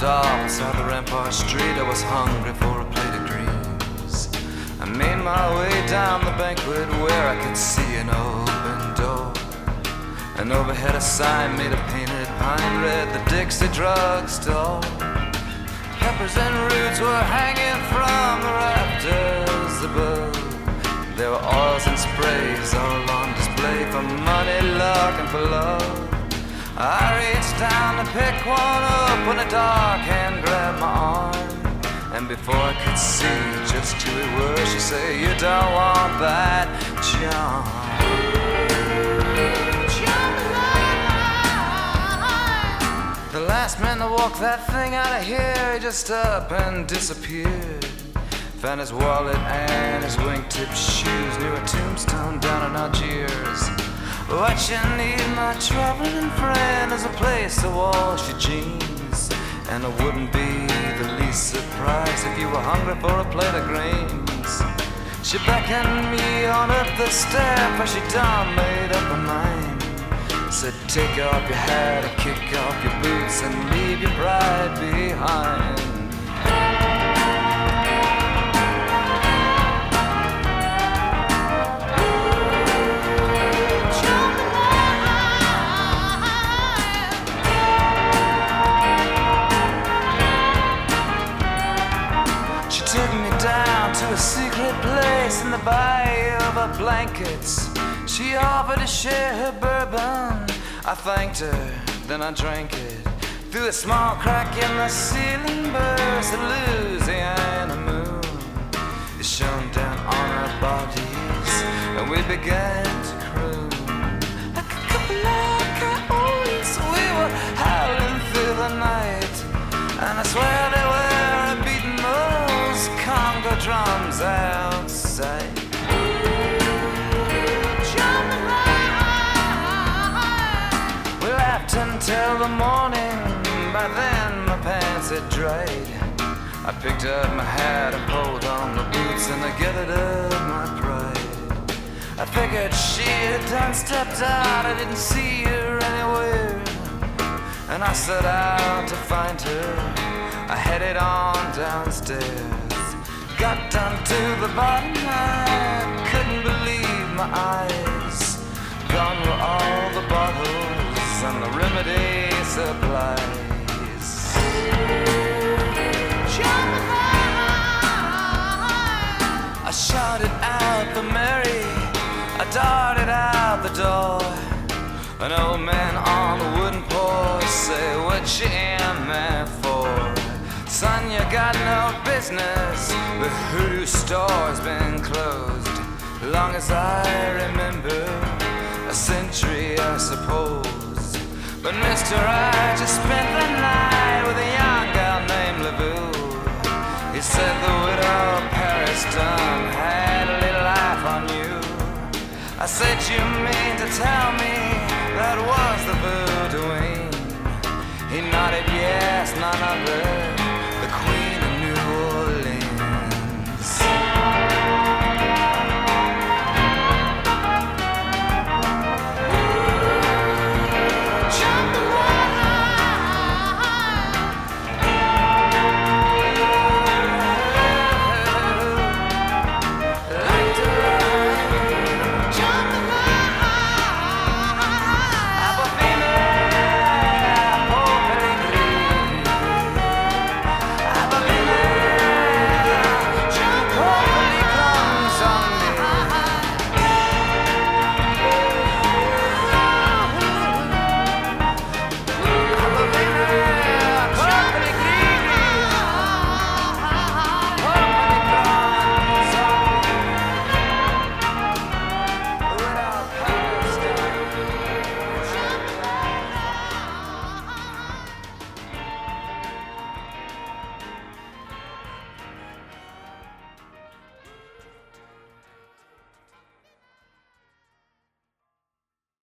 dropped off beside the Rampart Street. I was hungry for a plate of greens. I made my way down the banquet where I could see an open door. And overhead a sign made of painted pine read the Dixie Drug Store. Peppers and roots were hanging from the rafters above. There were oils and sprays all on display for money, luck, and for love. I reached down to pick one up when a dark hand grabbed my arm. And before I could see just who it was, she said, "You don't want that charm." The last man to walk that thing out of here, he just up and disappeared. Found his wallet and his wingtip shoes near a tombstone down in Algiers. What you need, my traveling friend, is a place to wash your jeans. And I wouldn't be the least surprised if you were hungry for a plate of greens. She beckoned me on up the step, for she done made up her mind. Said, "Take off your hat and kick off your boots and leave your bride behind." She took me down to a secret place in the bayou of her blankets. She offered to share her bourbon. I thanked her, then I drank it. Through a small crack in the ceiling burst the Louisiana moon. It shone down on our bodies, and we began to croon. Like a couple of coyotes, we were howling through the night. And I swear they were beating those conga drums outside. Until the morning, by then my pants had dried. I picked up my hat and pulled on the boots, and I gathered up my pride. I figured she had done stepped out, I didn't see her anywhere. And I set out to find her, I headed on downstairs. Got down to the bottom, I couldn't believe my eyes. Gone were all the bottles and the remedy supplies. I shouted out for Mary, I darted out the door. An old man on the wooden porch say, "What you in there for? Son, you got no business, the Hoodoo store's been closed. Long as I remember, a century I suppose. But mister, I just spent the night with a young gal named LaVue. He said the widow Paris Dunn had a little life on you." I said, "You mean to tell me that was the voodooing?" He nodded, "Yes, none other